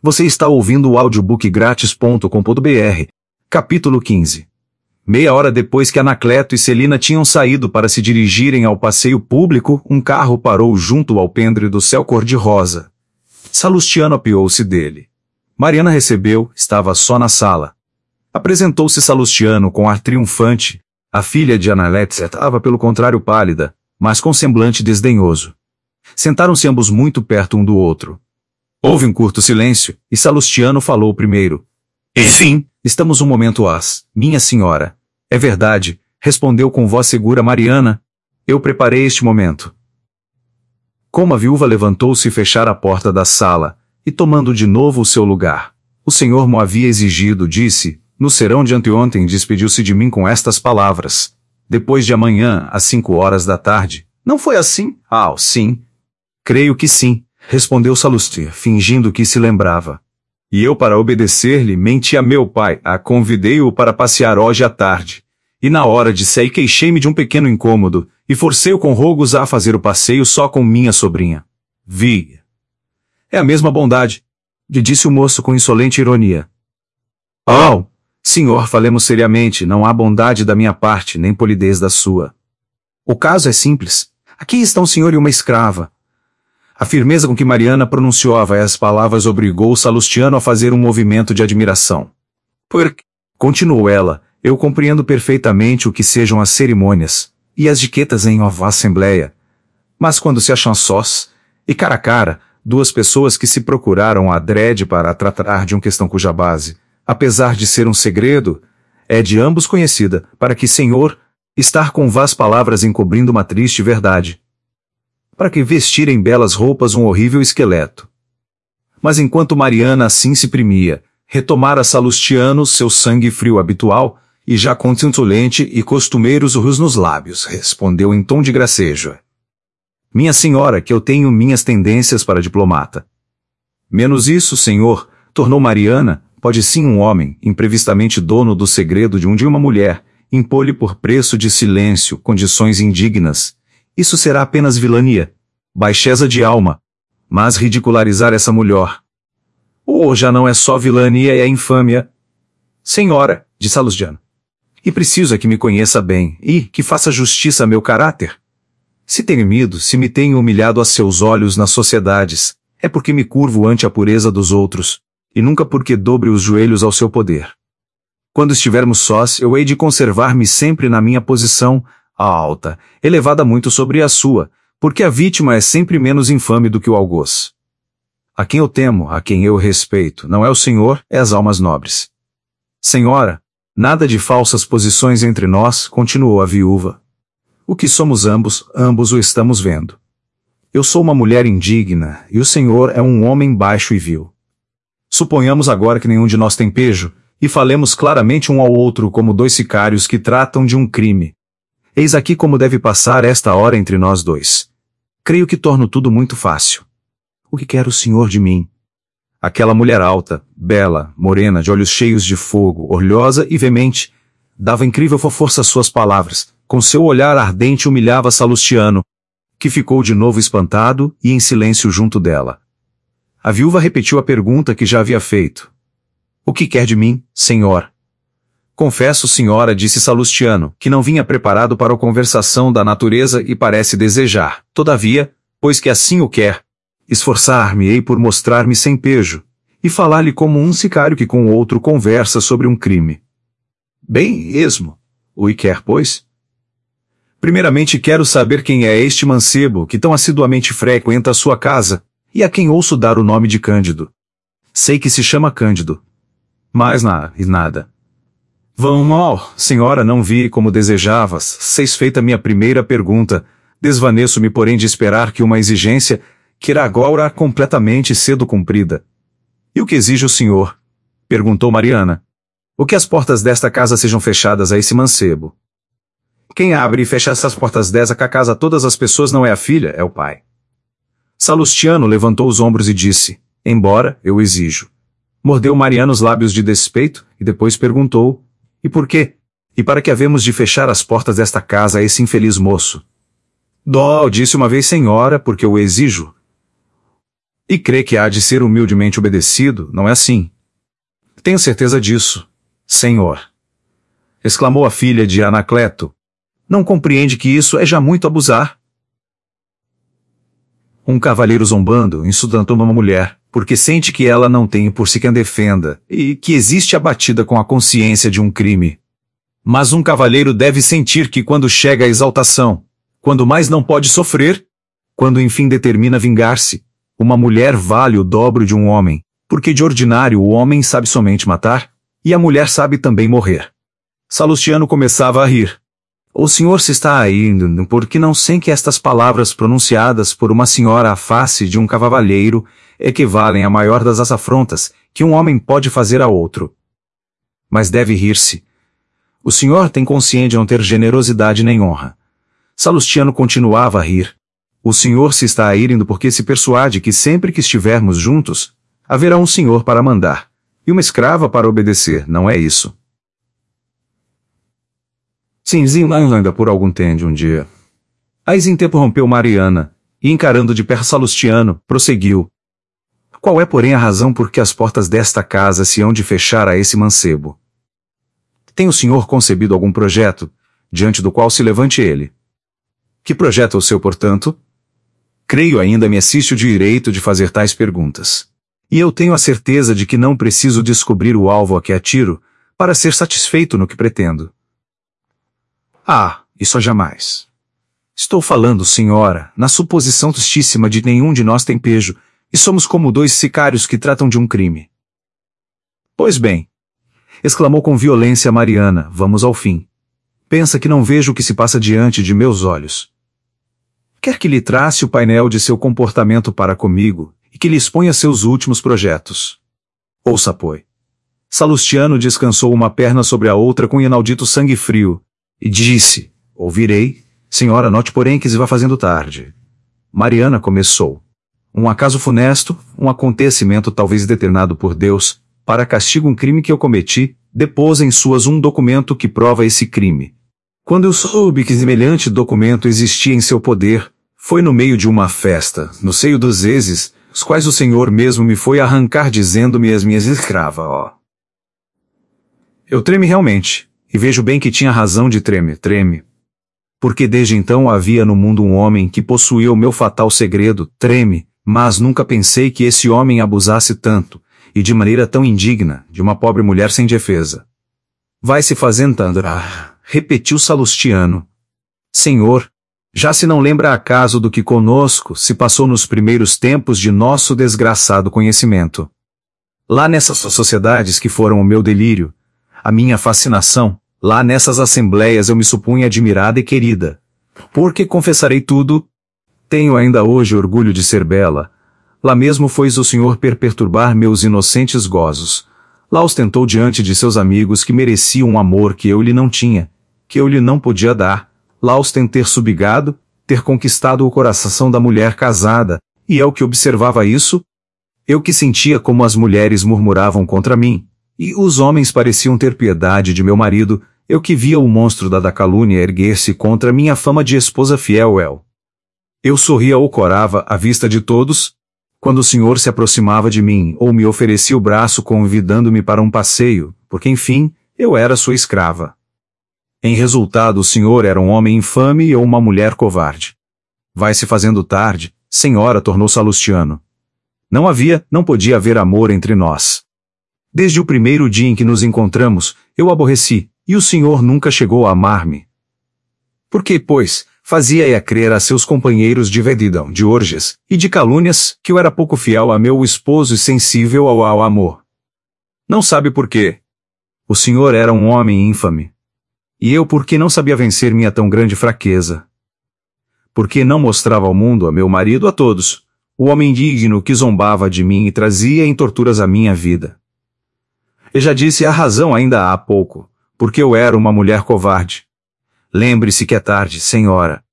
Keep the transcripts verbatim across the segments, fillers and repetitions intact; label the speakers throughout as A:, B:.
A: Você está ouvindo o audiobook grátis ponto com ponto br, capítulo quinze. Meia hora depois que Anacleto e Celina tinham saído para se dirigirem ao passeio público, um carro parou junto ao alpendre do céu cor-de-rosa. Salustiano apeou-se dele. Mariana recebeu, estava só na sala. Apresentou-se Salustiano com ar triunfante. A filha de Analétia estava pelo contrário pálida, mas com semblante desdenhoso. Sentaram-se ambos muito perto um do outro. Houve um curto silêncio, e Salustiano falou primeiro. Enfim, estamos um momento às, minha senhora. É verdade, respondeu com voz segura Mariana. Eu preparei este momento. Como a viúva levantou-se e fechara a porta da sala, e tomando de novo o seu lugar, o senhor mo havia exigido, disse, no serão de anteontem despediu-se de mim com estas palavras. Depois de amanhã, às cinco horas da tarde. Não foi assim? Ah, sim. Creio que sim, respondeu Salustia, fingindo que se lembrava. E eu, para obedecer-lhe, menti a meu pai, a convidei-o para passear hoje à tarde. E na hora de sair queixei-me de um pequeno incômodo, e forcei-o com rogos a fazer o passeio só com minha sobrinha. Vi. É a mesma bondade, lhe disse o moço com insolente ironia. Oh, senhor, falemos seriamente, não há bondade da minha parte, nem polidez da sua. O caso é simples. Aqui está um senhor e uma escrava. A firmeza com que Mariana pronunciava as palavras obrigou Salustiano a fazer um movimento de admiração. Porque, continuou ela, eu compreendo perfeitamente o que sejam as cerimônias, e as diquetas em uma assembleia. Mas quando se acham sós, e cara a cara, duas pessoas que se procuraram adrede para tratar de uma questão cuja base, apesar de ser um segredo, é de ambos conhecida, para que, senhor, estar com vãs palavras encobrindo uma triste verdade. Para que vestir em belas roupas um horrível esqueleto. Mas enquanto Mariana assim se primia, retomara Salustiano seu sangue frio habitual, e já com insolente e costumeiros urros nos lábios, respondeu em tom de gracejo. Minha senhora, que eu tenho minhas tendências para diplomata. Menos isso, senhor, tornou Mariana, pode sim um homem, imprevistamente dono do segredo de um de uma mulher, impor-lhe por preço de silêncio condições indignas. Isso será apenas vilania, baixeza de alma, mas ridicularizar essa mulher. Ou já não é só vilania e é infâmia? Senhora, disse Salustiano. E preciso é que me conheça bem, e que faça justiça a meu caráter. Se tenho medo, se me tenho humilhado a seus olhos nas sociedades, é porque me curvo ante a pureza dos outros, e nunca porque dobre os joelhos ao seu poder. Quando estivermos sós, eu hei de conservar-me sempre na minha posição, alta, elevada muito sobre a sua, porque a vítima é sempre menos infame do que o algoz. A quem eu temo, a quem eu respeito, não é o senhor, é as almas nobres. Senhora, nada de falsas posições entre nós, continuou a viúva. O que somos ambos, ambos o estamos vendo. Eu sou uma mulher indigna, e o senhor é um homem baixo e vil. Suponhamos agora que nenhum de nós tem pejo, e falemos claramente um ao outro como dois sicários que tratam de um crime. Eis aqui como deve passar esta hora entre nós dois. Creio que torno tudo muito fácil. O que quer o senhor de mim? Aquela mulher alta, bela, morena, de olhos cheios de fogo, orgulhosa e veemente, dava incrível força às suas palavras, com seu olhar ardente humilhava Salustiano, que ficou de novo espantado e em silêncio junto dela. A viúva repetiu a pergunta que já havia feito. O que quer de mim, senhor? Confesso, senhora, disse Salustiano, que não vinha preparado para a conversação da natureza e parece desejar, todavia, pois que assim o quer, esforçar-me-ei por mostrar-me sem pejo, e falar-lhe como um sicário que com outro conversa sobre um crime. Bem, esmo. O e quer, pois? Primeiramente quero saber quem é este mancebo que tão assiduamente frequenta a sua casa, e a quem ouço dar o nome de Cândido. Sei que se chama Cândido. Mas na, e nada. Vão mal, senhora, não vi como desejavas, seis feita minha primeira pergunta, desvaneço-me porém de esperar que uma exigência, que irá agora completamente cedo cumprida. E o que exige o senhor? Perguntou Mariana. O que as portas desta casa sejam fechadas a esse mancebo. Quem abre e fecha essas portas dessa casa a todas as pessoas não é a filha, é o pai. Salustiano levantou os ombros e disse, embora, eu exijo. Mordeu Mariana os lábios de despeito, e depois perguntou, e por quê? E para que havemos de fechar as portas desta casa a esse infeliz moço? Dó, disse uma vez senhora, porque eu exijo. E crê que há de ser humildemente obedecido, não é assim? Tenho certeza disso, senhor. Exclamou a filha de Anacleto. Não compreende que isso é já muito abusar? Um cavalheiro zombando, insultando uma mulher, porque sente que ela não tem por si quem defenda, e que existe abatida com a consciência de um crime. Mas um cavalheiro deve sentir que quando chega a exaltação, quando mais não pode sofrer, quando enfim determina vingar-se, uma mulher vale o dobro de um homem, porque de ordinário o homem sabe somente matar, e a mulher sabe também morrer. Salustiano começava a rir. O senhor se está a ir, porque não sei que estas palavras pronunciadas por uma senhora à face de um cavalheiro equivalem à maior das afrontas que um homem pode fazer a outro. Mas deve rir-se. O senhor tem consciência de não ter generosidade nem honra. Salustiano continuava a rir. O senhor se está a ir indo porque se persuade que sempre que estivermos juntos, haverá um senhor para mandar, e uma escrava para obedecer, não é isso? Simzinho ainda por algum tempo um dia. Aí interrompeu Mariana, e encarando de perto Salustiano, prosseguiu. Qual é, porém, a razão por que as portas desta casa se hão de fechar a esse mancebo? Tem o senhor concebido algum projeto, diante do qual se levante ele? Que projeto é o seu, portanto? Creio ainda me assiste o direito de fazer tais perguntas. E eu tenho a certeza de que não preciso descobrir o alvo a que atiro, para ser satisfeito no que pretendo. Ah, isso jamais. Estou falando, senhora, na suposição tristíssima de nenhum de nós tem pejo, e somos como dois sicários que tratam de um crime. Pois bem, exclamou com violência Mariana, vamos ao fim. Pensa que não vejo o que se passa diante de meus olhos. Quer que lhe trace o painel de seu comportamento para comigo, e que lhe exponha seus últimos projetos. Ouça, pois. Salustiano descansou uma perna sobre a outra com inaudito sangue frio, e disse, ouvirei, senhora, note porém que se vá fazendo tarde. Mariana começou. Um acaso funesto, um acontecimento talvez determinado por Deus, para castigo um crime que eu cometi, depôs em suas um documento que prova esse crime. Quando eu soube que semelhante documento existia em seu poder, foi no meio de uma festa, no seio dos exes, os quais o senhor mesmo me foi arrancar dizendo-me as minhas escravas, ó. Eu treme realmente. E vejo bem que tinha razão de treme, treme. Porque desde então havia no mundo um homem que possuía o meu fatal segredo, treme, mas nunca pensei que esse homem abusasse tanto, e de maneira tão indigna, de uma pobre mulher sem defesa. Vai se fazendo, ah, repetiu Salustiano. Senhor, já se não lembra acaso do que conosco se passou nos primeiros tempos de nosso desgraçado conhecimento? Lá nessas sociedades que foram o meu delírio, a minha fascinação, lá nessas assembleias eu me supunha admirada e querida. Porque confessarei tudo, tenho ainda hoje orgulho de ser bela. Lá mesmo foi o senhor per perturbar meus inocentes gozos. Lá ostentou diante de seus amigos que merecia um amor que eu lhe não tinha, que eu lhe não podia dar. Lá ostentei ter subjugado, ter conquistado o coração da mulher casada, e eu que observava isso, eu que sentia como as mulheres murmuravam contra mim, e os homens pareciam ter piedade de meu marido, eu que via o monstro da, da calúnia erguer-se contra minha fama de esposa fiel. Eu, eu sorria ou corava à vista de todos, quando o senhor se aproximava de mim ou me oferecia o braço convidando-me para um passeio, porque enfim, eu era sua escrava. Em resultado o senhor era um homem infame e eu uma mulher covarde. Vai se fazendo tarde, senhora, tornou Salustiano. Não havia, não podia haver amor entre nós. Desde o primeiro dia em que nos encontramos, eu aborreci, e o senhor nunca chegou a amar-me. Por que, pois, fazia-a crer a seus companheiros de vedidão, de orgias e de calúnias, que eu era pouco fiel a meu esposo e sensível ao, ao amor? Não sabe por quê. O senhor era um homem ínfame. E eu porque não sabia vencer minha tão grande fraqueza. Porque não mostrava ao mundo, a meu marido, a todos, o homem digno que zombava de mim e trazia em torturas a minha vida. Eu já disse a razão ainda há pouco, porque eu era uma mulher covarde. Lembre-se que é tarde, senhora.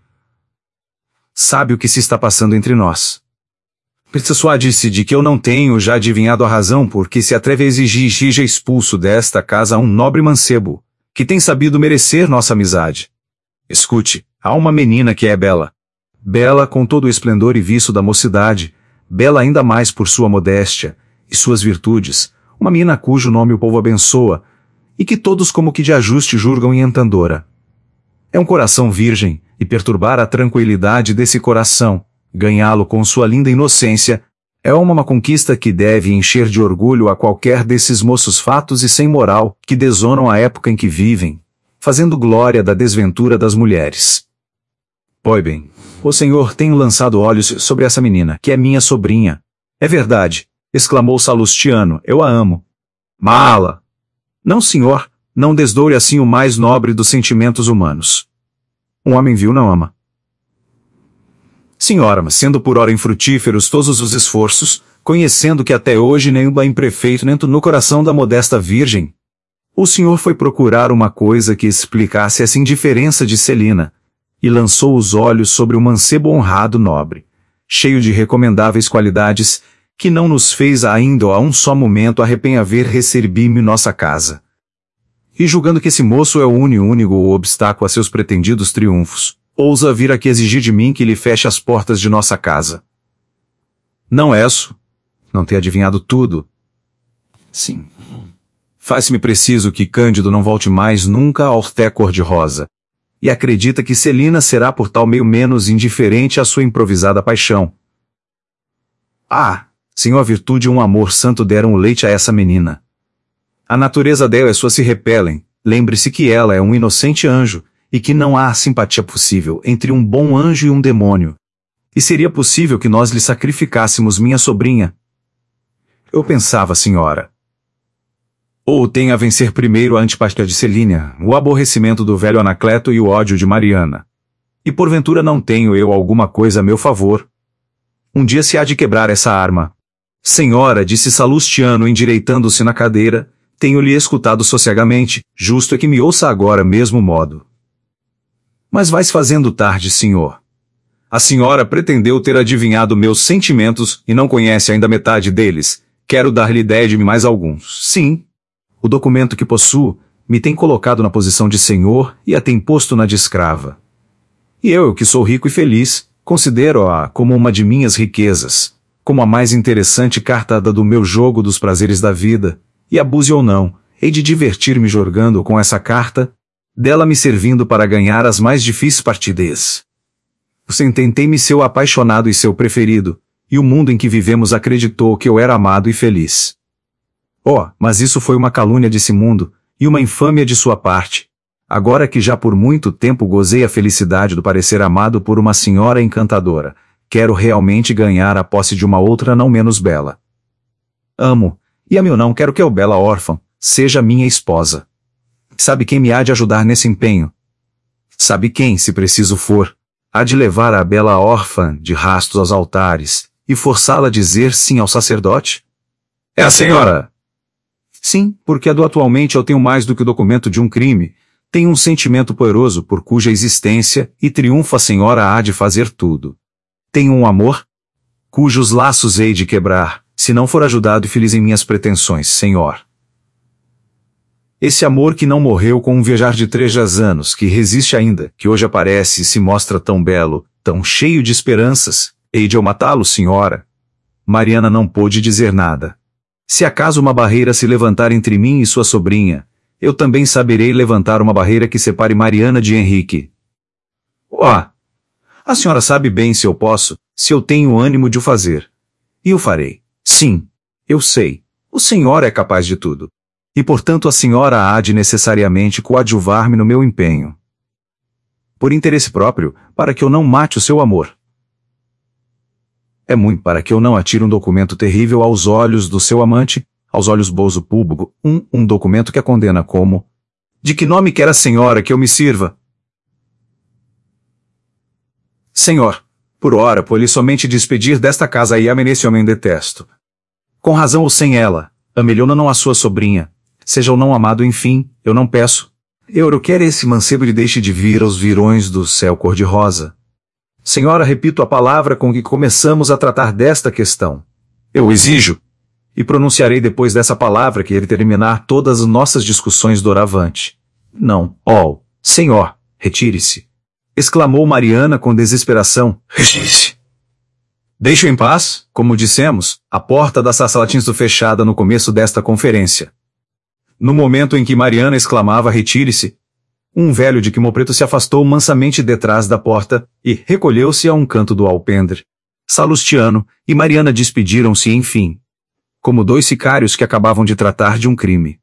A: Sabe o que se está passando entre nós. Persuade-se de que eu não tenho já adivinhado a razão porque se atreve a exigir seja expulso desta casa um nobre mancebo, que tem sabido merecer nossa amizade. Escute, há uma menina que é bela. Bela com todo o esplendor e viço da mocidade, bela ainda mais por sua modéstia e suas virtudes, uma menina cujo nome o povo abençoa, e que todos como que de ajuste julgam encantadora. É um coração virgem, e perturbar a tranquilidade desse coração, ganhá-lo com sua linda inocência, é uma conquista que deve encher de orgulho a qualquer desses moços fatos e sem moral, que desonram a época em que vivem, fazendo glória da desventura das mulheres. Pois bem, o Senhor tem lançado olhos sobre essa menina, que é minha sobrinha. É verdade, exclamou Salustiano, eu a amo. Mala! Não, senhor, não desdoure assim o mais nobre dos sentimentos humanos. Um homem vil não ama. Senhora, mas sendo por ora infrutíferos todos os esforços, conhecendo que até hoje nenhum bem prefeito nem no coração da modesta virgem, o senhor foi procurar uma coisa que explicasse essa indiferença de Celina, e lançou os olhos sobre o mancebo honrado nobre, cheio de recomendáveis qualidades, que não nos fez ainda a um só momento arrepenhaver receber-me nossa casa. E julgando que esse moço é o único único obstáculo a seus pretendidos triunfos, ousa vir aqui exigir de mim que lhe feche as portas de nossa casa. Não é isso? Não ter adivinhado tudo? Sim. Faz-me preciso que Cândido não volte mais nunca ao té cor-de-rosa, e acredita que Celina será por tal meio menos indiferente à sua improvisada paixão. Ah, senhor, a virtude e um amor santo deram o leite a essa menina. A natureza dela e sua se repelem, lembre-se que ela é um inocente anjo, e que não há simpatia possível entre um bom anjo e um demônio. E seria possível que nós lhe sacrificássemos minha sobrinha? Eu pensava, senhora. Ou tem a vencer primeiro a antipatia de Celina, o aborrecimento do velho Anacleto e o ódio de Mariana. E porventura não tenho eu alguma coisa a meu favor. Um dia se há de quebrar essa arma. Senhora, disse Salustiano endireitando-se na cadeira, tenho-lhe escutado sossegamente, justo é que me ouça agora mesmo modo. Mas vai-se fazendo tarde, senhor. A senhora pretendeu ter adivinhado meus sentimentos e não conhece ainda metade deles. Quero dar-lhe ideia de mais alguns. Sim. O documento que possuo me tem colocado na posição de senhor e a tem posto na de escrava. E eu, que sou rico e feliz, considero-a como uma de minhas riquezas, como a mais interessante cartada do meu jogo dos prazeres da vida, e abuse ou não, hei de divertir-me jogando com essa carta, dela me servindo para ganhar as mais difíceis partidas. Sententei-me seu apaixonado e seu preferido, e o mundo em que vivemos acreditou que eu era amado e feliz. Oh, mas isso foi uma calúnia desse mundo, e uma infâmia de sua parte. Agora que já por muito tempo gozei a felicidade do parecer amado por uma senhora encantadora, quero realmente ganhar a posse de uma outra não menos bela. Amo, e a meu não quero que a bela órfã seja minha esposa. Sabe quem me há de ajudar nesse empenho? Sabe quem, se preciso for, há de levar a bela órfã de rastos aos altares, e forçá-la a dizer sim ao sacerdote? É a senhora! Sim, porque do atualmente eu tenho mais do que o documento de um crime, tenho um sentimento poderoso por cuja existência e triunfo a senhora há de fazer tudo. Tenho um amor, cujos laços hei de quebrar, se não for ajudado e feliz em minhas pretensões, senhor. Esse amor que não morreu com um viajar de três anos, que resiste ainda, que hoje aparece e se mostra tão belo, tão cheio de esperanças, hei de eu matá-lo, senhora? Mariana não pôde dizer nada. Se acaso uma barreira se levantar entre mim e sua sobrinha, eu também saberei levantar uma barreira que separe Mariana de Henrique. Ah! A senhora sabe bem se eu posso, se eu tenho ânimo de o fazer. E o farei. Sim, eu sei. O senhor é capaz de tudo. E portanto a senhora há de necessariamente coadjuvar-me no meu empenho. Por interesse próprio, para que eu não mate o seu amor. É muito para que eu não atire um documento terrível aos olhos do seu amante, aos olhos bozo público, um, um documento que a condena como... De que nome quer a senhora que eu me sirva? Senhor, por ora, por lhe somente despedir desta casa aí a esse homem detesto. Com razão ou sem ela, amelhona não a sua sobrinha, seja ou não amado enfim, eu não peço. Eu quero esse mancebo lhe deixe de vir aos virões do céu cor-de-rosa. Senhora, repito a palavra com que começamos a tratar desta questão. Eu exijo. E pronunciarei depois dessa palavra que ele terminar todas as nossas discussões doravante. Não, oh, senhor, retire-se. Exclamou Mariana com desesperação. Retire-se. Deixo em paz, como dissemos, a porta da sala tinha sido fechada no começo desta conferência. No momento em que Mariana exclamava retire-se, um velho de quimo preto se afastou mansamente detrás da porta e recolheu-se a um canto do alpendre. Salustiano e Mariana despediram-se enfim, como dois sicários que acabavam de tratar de um crime.